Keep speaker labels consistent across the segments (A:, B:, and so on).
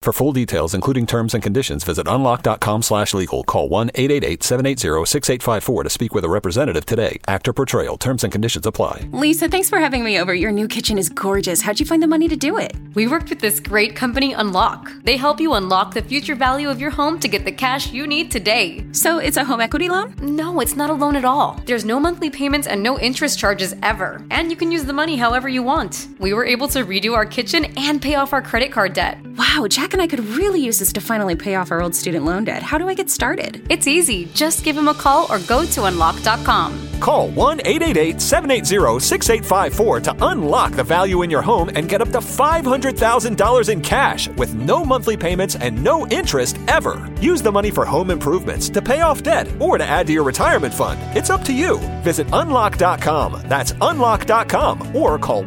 A: For full details, including terms and conditions, visit unlock.com/legal. Call 1-888-780-6854 to speak with a representative today. Actor Portrayal. Terms and conditions apply.
B: Lisa, thanks for having me over. Your new kitchen is gorgeous. How'd you find the money to do it?
C: We worked with this great company, Unlock. They help you unlock the future value of your home to get the cash you need today.
B: So it's a home equity loan?
C: No, it's not a loan at all. There's no monthly payments and no interest charges ever. And you can use the money however you want. We were able to redo our kitchen and pay off our credit card debt.
B: Wow, Jack and I could really use this to finally pay off our old student loan debt. How do I get started?
C: It's easy. Just give him a call or go to unlock.com.
A: Call 1-888-780-6854 to unlock the value in your home and get up to $500,000 in cash with no monthly payments and no interest ever. Use the money for home improvements, to pay off debt, or to add to your retirement fund. It's up to you. Visit unlock.com. That's unlock.com. Or call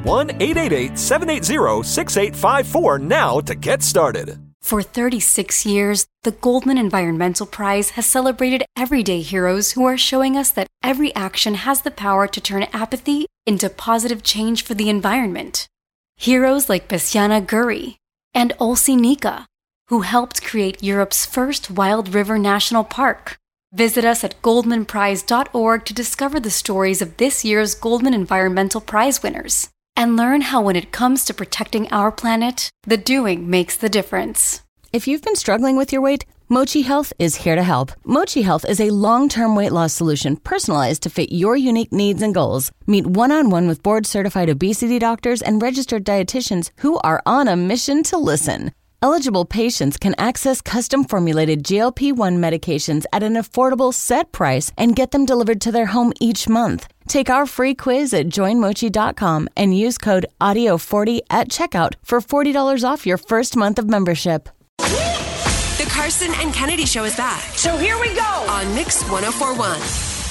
A: 1-888-780-6854 now to get started.
C: For 36 years, the Goldman Environmental Prize has celebrated everyday heroes who are showing us that every action has the power to turn apathy into positive change for the environment. Heroes like Bessiana Guri and Olsi Nika, who helped create Europe's first Wild River National Park. Visit us at goldmanprize.org to discover the stories of this year's Goldman Environmental Prize winners. And learn how when it comes to protecting our planet, the doing makes the difference.
D: If you've been struggling with your weight, Mochi Health is here to help. Mochi Health is a long-term weight loss solution personalized to fit your unique needs and goals. Meet one-on-one with board-certified obesity doctors and registered dietitians who are on a mission to listen. Eligible patients can access custom-formulated GLP-1 medications at an affordable set price and get them delivered to their home each month. Take our free quiz at joinmochi.com and use code AUDIO40 at checkout for $40 off your first month of membership.
E: The Carson and Kennedy Show is back.
F: So here we go
E: on Mix 104.1.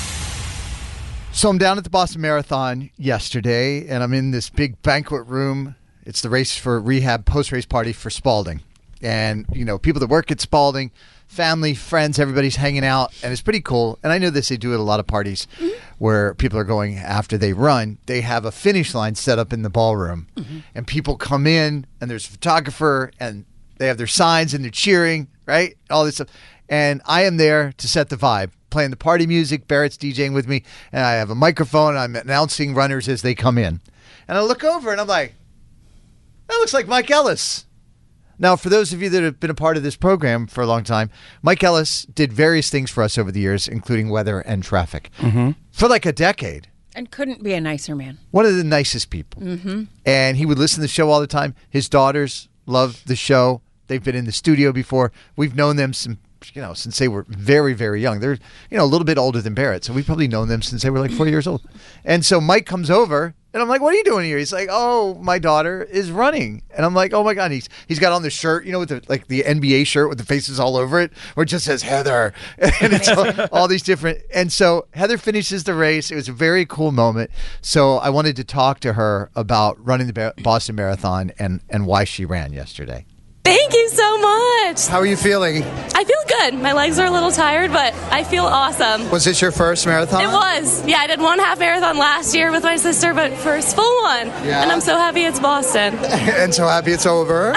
G: So I'm down at the Boston Marathon yesterday, and I'm in this big banquet room. It's the race for rehab post-race party for Spalding. And, you know, people that work at Spalding, family, friends, everybody's hanging out. And it's pretty cool. And I know this, they do at a lot of parties where people are going after they run. They have a finish line set up in the ballroom. And people come in, and there's a photographer, and they have their signs, and they're cheering, right? All this stuff. And I am there to set the vibe, playing the party music. Barrett's DJing with me. And I have a microphone. I'm announcing runners as they come in. And I look over, and I'm like, that looks like Mike Ellis. Now, for those of you that have been a part of this program for a long time, Mike Ellis did various things for us over the years, including weather and traffic, for like a decade.
F: And couldn't be a nicer man.
G: One of the nicest people. And he would listen to the show all the time. His daughters love the show. They've been in the studio before. We've known them since they were very, very young. They're, a little bit older than Barrett. So we've probably known them since they were like 4 years old. And so Mike comes over. And I'm like, what are you doing here? He's like, oh, my daughter is running. And I'm like, oh, my God. He's got on the shirt, with the NBA shirt with the faces all over it, where it just says Heather. And it's all these different. And so Heather finishes the race. It was a very cool moment. So I wanted to talk to her about running the Boston Marathon and why she ran yesterday.
H: Thank you so much.
G: How are you feeling?
H: I feel good. My legs are a little tired, but I feel awesome.
G: Was this your first marathon?
H: It was. Yeah, I did one half marathon last year with my sister, but first full one.
G: Yeah.
H: And I'm so happy it's Boston.
G: And so happy it's over?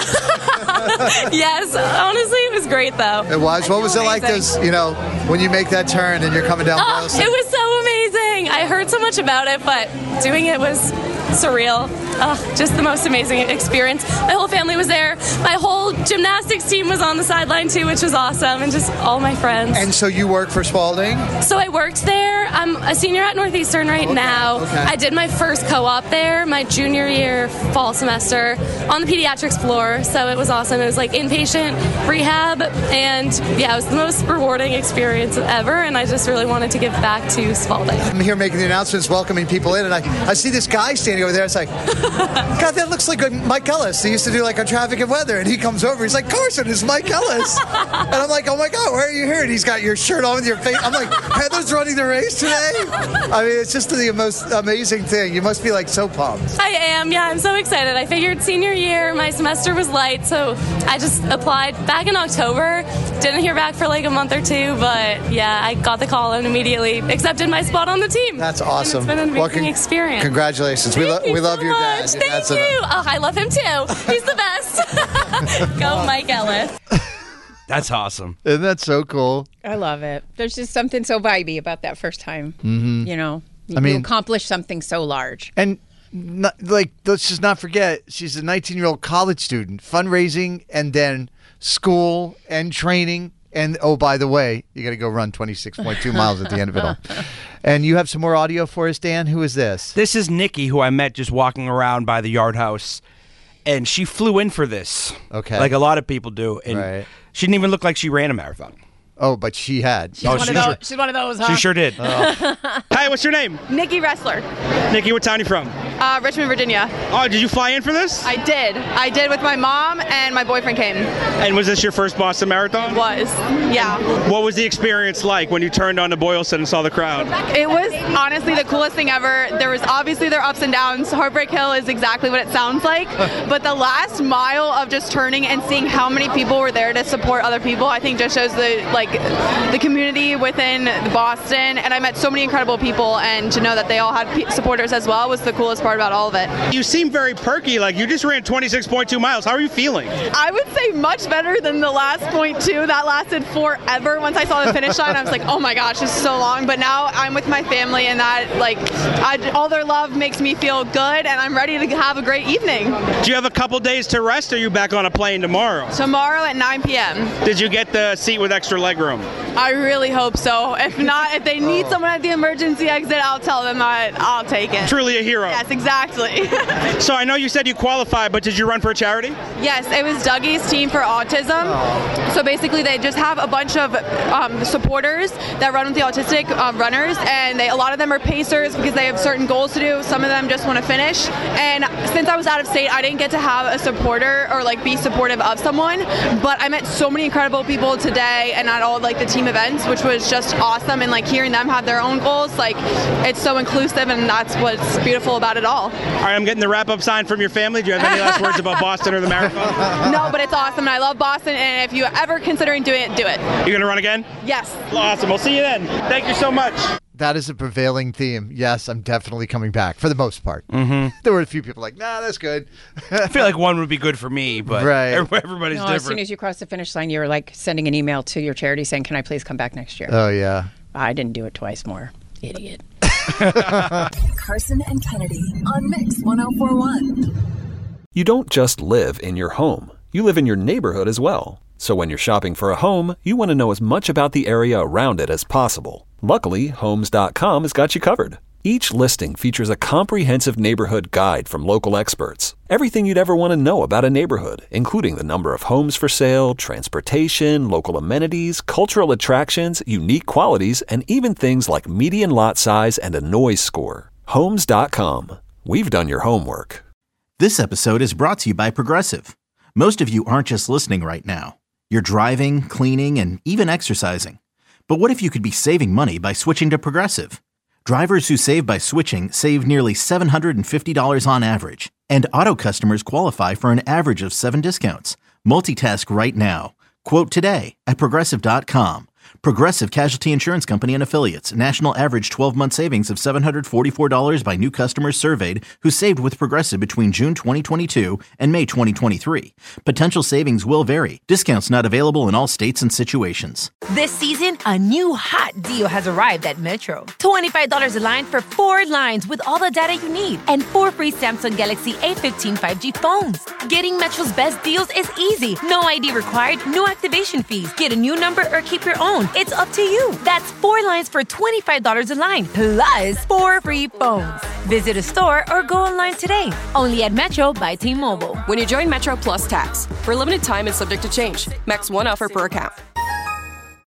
H: Yes. Honestly, it was great, though.
G: It was? What was it like this, when you make that turn and you're coming down Boylston?
H: It was so amazing. I heard so much about it, but doing it was surreal. Just the most amazing experience. My whole family was there. My whole gymnastics team was on the sideline too, which was awesome, and just all my friends.
G: And so you work for Spalding?
H: So I worked there. I'm a senior at Northeastern right now.
G: Okay.
H: I did my first co-op there my junior year fall semester on the pediatrics floor, so it was awesome. It was like inpatient rehab, and yeah, it was the most rewarding experience ever, and I just really wanted to give back to Spalding.
G: I'm here making the announcements, welcoming people in, and I see this guy standing over there. It's like, God, that looks like Mike Ellis. He used to do like a traffic and weather, and he comes over. He's like, Carson, it's Mike Ellis. And I'm like, oh my God, why are you here? And he's got your shirt on with your face. I'm like, Heather's running the race today? I mean, it's just the most amazing thing. You must be like so pumped.
H: I am, yeah, I'm so excited. I figured senior year, my semester was light, so I just applied back in October. Didn't hear back for like a month or two, but yeah, I got the call and immediately accepted my spot on the team.
G: That's awesome.
H: And it's been an amazing experience.
G: Congratulations. We love your dad.
H: Thank you. Oh, I love him too. He's the best.
I: Go Mike Ellis.
J: That's awesome.
G: Isn't that so cool?
F: I love it. There's just something so vibey about that first time.
G: Mm-hmm.
F: You know, you accomplish something so large.
G: And let's just not forget, she's a 19-year-old college student, fundraising and then school and training. And, oh, by the way, you got to go run 26.2 miles at the end of it all. And you have some more audio for us, Dan? Who is this?
J: This is Nikki, who I met just walking around by the Yard House. And she flew in for this.
G: Okay.
J: Like a lot of people do. And
G: right.
J: She didn't even look like she ran a marathon.
G: Oh, but she had.
F: She's one of those, huh?
J: She sure did. Oh. Hi, what's your name?
K: Nikki Ressler.
J: Nikki, what town are you from?
K: Richmond, Virginia.
J: Oh, did you fly in for this?
K: I did with my mom, and my boyfriend came.
J: And was this your first Boston Marathon?
K: It was, yeah.
J: What was the experience like when you turned on to Boylston and saw the crowd?
K: It was honestly the coolest thing ever. There was obviously their ups and downs. Heartbreak Hill is exactly what it sounds like. But the last mile of just turning and seeing how many people were there to support other people, I think just shows the community within Boston. And I met so many incredible people, and to know that they all had supporters as well was the coolest part about all of it.
J: You seem very perky, like you just ran 26.2 miles. How are you feeling?
K: I would say much better than the last 0.2. That lasted forever. Once I saw the finish line, I was like, oh my gosh, this is so long. But now I'm with my family, and that, all their love makes me feel good, and I'm ready to have a great evening.
J: Do you have a couple days to rest, or are you back on a plane tomorrow?
K: Tomorrow at 9 p.m.
J: Did you get the seat with extra legroom?
K: I really hope so. If not, if they need someone at the emergency exit, I'll tell them I'll take it.
J: Truly a hero.
K: Yes, exactly.
J: So I know you said you qualified, but did you run for a charity?
K: Yes, it was Dougie's Team for Autism. So basically, they just have a bunch of supporters that run with the autistic runners, and a lot of them are pacers because they have certain goals to do. Some of them just want to finish. And since I was out of state, I didn't get to have a supporter or be supportive of someone. But I met so many incredible people today and at all the team events, which was just awesome. And hearing them have their own goals, it's so inclusive, and that's what's beautiful about it all.
J: All right, I'm getting the wrap-up sign from your family. Do you have any last words about Boston or the marathon?
K: No, but it's awesome, and I love Boston, and if you're ever considering doing it, do it.
J: You're going to run again?
K: Yes.
J: Awesome. We'll see you then. Thank you so much.
G: That is a prevailing theme. Yes, I'm definitely coming back, for the most part.
J: Mm-hmm.
G: There were a few people nah, that's good.
J: I feel like one would be good for me, but everybody's different.
F: As soon as you cross the finish line, you were sending an email to your charity saying, can I please come back next year?
G: Oh, yeah.
F: I didn't do it twice more. Idiot.
L: Carson and Kennedy on Mix 104.1.
A: You don't just live in your home. You live in your neighborhood as well. So when you're shopping for a home, you want to know as much about the area around it as possible. Luckily, Homes.com has got you covered. Each listing features a comprehensive neighborhood guide from local experts. Everything you'd ever want to know about a neighborhood, including the number of homes for sale, transportation, local amenities, cultural attractions, unique qualities, and even things like median lot size and a noise score. Homes.com. We've done your homework.
M: This episode is brought to you by Progressive. Most of you aren't just listening right now. You're driving, cleaning, and even exercising. But what if you could be saving money by switching to Progressive? Drivers who save by switching save nearly $750 on average. And auto customers qualify for an average of 7 discounts. Multitask right now. Quote today at Progressive.com. Progressive Casualty Insurance Company and Affiliates. National average 12-month savings of $744 by new customers surveyed who saved with Progressive between June 2022 and May 2023. Potential savings will vary. Discounts not available in all states and situations.
N: This season, a new hot deal has arrived at Metro. $25 a line for 4 lines with all the data you need and 4 free Samsung Galaxy A15 5G phones. Getting Metro's best deals is easy. No ID required, no activation fees. Get a new number or keep your own. It's up to you. That's 4 lines for $25 a line, plus 4 free phones. Visit a store or go online today. Only at Metro by T-Mobile.
O: When you join Metro Plus Tax. For a limited time and subject to change. Max 1 offer per account.